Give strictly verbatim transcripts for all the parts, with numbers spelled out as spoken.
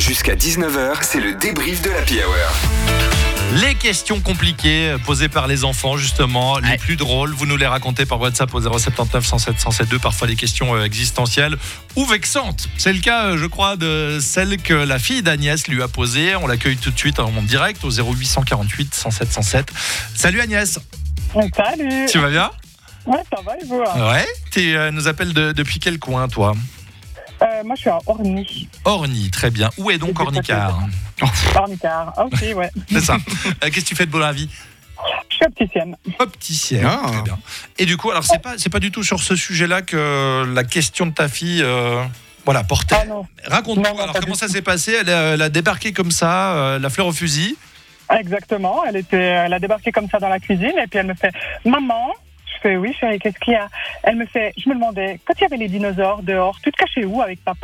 Jusqu'à dix-neuf heures, c'est le débrief de l'Happy Hour. Les questions compliquées posées par les enfants, justement, les ouais. plus drôles, vous nous les racontez par WhatsApp au zéro sept neuf cent sept cent sept deux, parfois des questions existentielles ou vexantes. C'est le cas, je crois, de celle que la fille d'Agnès lui a posée. On l'accueille tout de suite en direct au zéro huit cent quarante-huit cent sept cent sept. Salut Agnès. Salut. Tu vas bien ? Ouais, ça va et vous ? Ouais. Tu euh, nous appelles de, depuis quel coin, toi ? euh, Moi, je suis à Orny. Orny, très bien. Où est donc Ornicard ? Ornicard, ok, ouais. C'est ça. Euh, qu'est-ce que tu fais de beau dans la vie ? Je suis opticienne. Opticienne, Ah. très bien. Et du coup, alors c'est pas, c'est pas du tout sur ce sujet-là que la question de ta fille, euh, voilà, portait. Ah non. Raconte-nous, Non, non, alors pas comment du ça tout. s'est passé ? elle a, elle a débarqué comme ça, euh, la fleur au fusil. Exactement, elle, était, elle a débarqué comme ça dans la cuisine et puis elle me fait « Maman ?» Je fais « Oui chérie, qu'est-ce qu'il y a ?» Elle me fait, je me demandais, quand il y avait les dinosaures dehors, tu te cachais où avec papa ?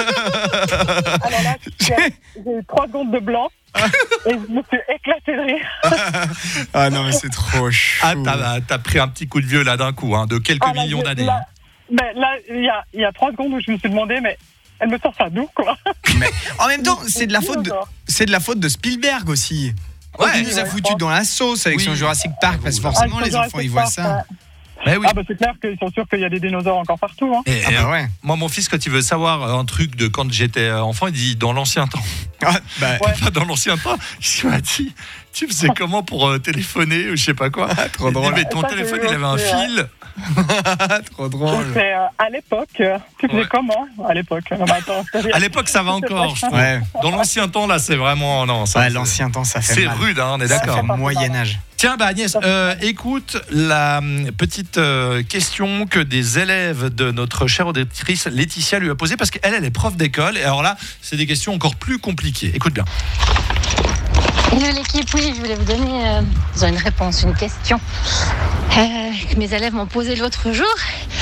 Alors là, j'ai j'ai eu trois secondes de blanc et je me suis éclatée de rire. Ah non, mais c'est trop chou. Ah, t'as, t'as pris un petit coup de vieux là d'un coup, hein, de quelques Ah, là, millions je- d'années. Là, ben, là, il y a, il y a trois secondes où je me suis demandé, mais elle me sort ça d'où, quoi ? Mais en même temps, c'est de la faute de, Dinosaures. c'est de la faute de Spielberg aussi. Ouais. Il nous a Ouais, foutu je pense. dans la sauce avec Oui. son Jurassic Park parce que Ah, forcément Ah, les ils sont enfants ils Jurassic voient Park, ça. ouais. Mais oui. Ah bah c'est clair qu'ils sont sûrs qu'il y a des dinosaures encore partout. Hein. Et, Ah bah ouais. moi, mon fils, quand il veut savoir un truc de quand j'étais enfant, il dit dans l'ancien temps. Ah, bah, Ouais. Pas dans l'ancien temps. Je lui ai dit, tu faisais comment pour euh, téléphoner ou je sais pas quoi. trop Il dit, drôle. mais ton Ça, téléphone, j'ai il avait un aussi, ouais. fil. Trop drôle. C'est euh, à l'époque, euh, tu faisais Ouais. comment à l'époque ? Non, mais attends, c'est-à-dire- À l'époque, ça va encore, je trouve. Ouais. Dans l'ancien temps, là, c'est vraiment. Non, ça, Ouais, c'est- l'ancien temps ça fait C'est mal. rude, hein, on est Ça d'accord. fait Moyen Âge. Tiens, bah Agnès, euh, écoute la hum, petite euh, question que des élèves de notre chère auditrice Laetitia lui a posée, parce qu'elle, elle est prof d'école. Et alors là, c'est des questions encore plus compliquées. Écoute bien. Hello l'équipe, oui, je voulais vous donner euh, une réponse, une question euh, que mes élèves m'ont posée l'autre jour.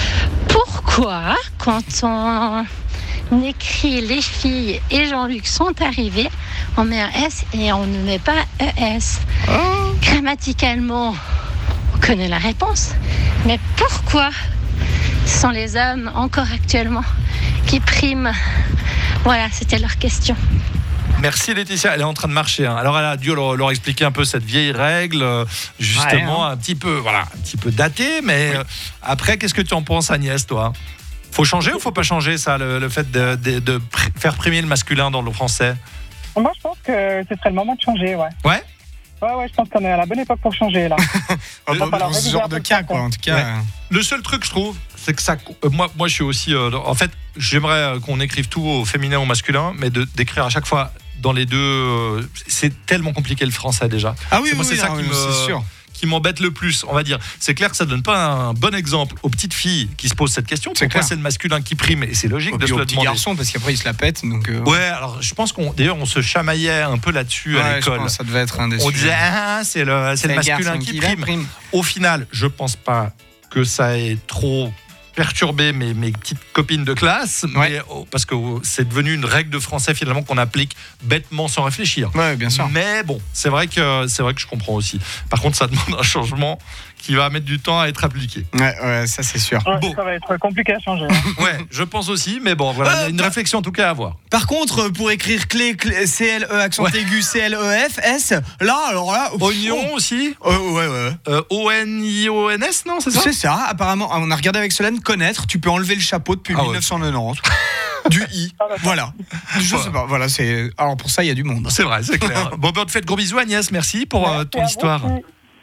Pourquoi, quand on écrit les filles et Jean-Luc sont arrivés, on met un S et on ne met pas E S ? Grammaticalement, on connaît la réponse, mais pourquoi ce sont les hommes, encore actuellement, qui priment ? Voilà, c'était leur question. Merci Laetitia, elle est en train de marcher. Hein. Alors elle a dû leur, leur expliquer un peu cette vieille règle, euh, justement Ouais, hein. un petit peu, voilà, un petit peu datée. Mais euh, après, qu'est-ce que tu en penses, Agnès, toi ? Faut changer ou faut pas changer ça, le, le fait de, de, de pr- faire primer le masculin dans le français ? Moi, je pense que ce serait le moment de changer, ouais. Ouais. Ouais, ouais, je pense qu'on est à la bonne époque pour changer, là. Dans va falloir ce réviser genre un de peu cas ça, quoi quoi. en tout cas. Ouais. euh, Le seul truc, je trouve, c'est que ça. euh, moi, moi, je suis aussi. euh, en fait, j'aimerais euh, qu'on écrive tout au féminin ou au masculin, mais de, d'écrire à chaque fois dans les deux. euh, c'est tellement compliqué le français déjà. Ah oui, C'est moi, oui, c'est ça non, qui mais me- c'est sûr. Qui m'embête le plus, on va dire. C'est clair que ça donne pas un bon exemple aux petites filles qui se posent cette question. C'est Pourquoi clair. c'est le masculin qui prime ? Et c'est logique Et de puis se aux le petits demander. garçons parce qu'après ils se la pètent donc. euh, Ouais, alors je pense qu'on, d'ailleurs, on se chamaillait un peu là-dessus à ouais, je l'école. pense que ça devait être un des On sujets. disait ah, c'est le, c'est le les masculin garçons qui la prime. priment. Au final, je pense pas que ça ait trop perturbé mes, mes petites copines de classe, Ouais. mais, oh, parce que oh, c'est devenu une règle de français finalement qu'on applique bêtement sans réfléchir. Ouais, bien sûr. Mais bon, c'est vrai que c'est vrai que je comprends aussi. Par contre, ça demande un changement qui va mettre du temps à être appliqué. Ouais, ouais, ça c'est sûr. Ouais, Bon. Ça va être compliqué à changer. hein. Ouais, je pense aussi, mais bon, voilà, il y a une réflexion en tout cas à avoir. Par contre, pour écrire clé, clé C L E accent Ouais. aigu C L E F S, là alors là. pff, Oignon aussi, oh, ouais, ouais, ouais. euh, O N I O N S, non, c'est ça ? C'est ça, apparemment, on a regardé avec Solène, connaître, tu peux enlever le chapeau depuis Ah ouais. dix-neuf cent quatre-vingt-dix. Du I. Ah, d'accord. Voilà. Je sais pas, voilà, c'est. Alors pour ça, il y a du monde. C'est vrai, c'est clair. Bon, ben, on te fait de gros bisous, Agnès. Merci pour euh, Merci ton à vous histoire. aussi.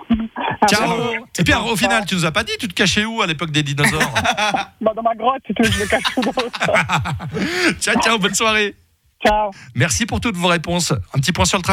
Ciao. bientôt. Et puis alors, au final, tu nous as pas dit, tu te cachais où à l'époque des dinosaures ? Bah, dans ma grotte, si tu veux, je me cache tout d'autre. Ciao, ciao, bonne soirée. Ciao. Merci pour toutes vos réponses. Un petit point sur le travail.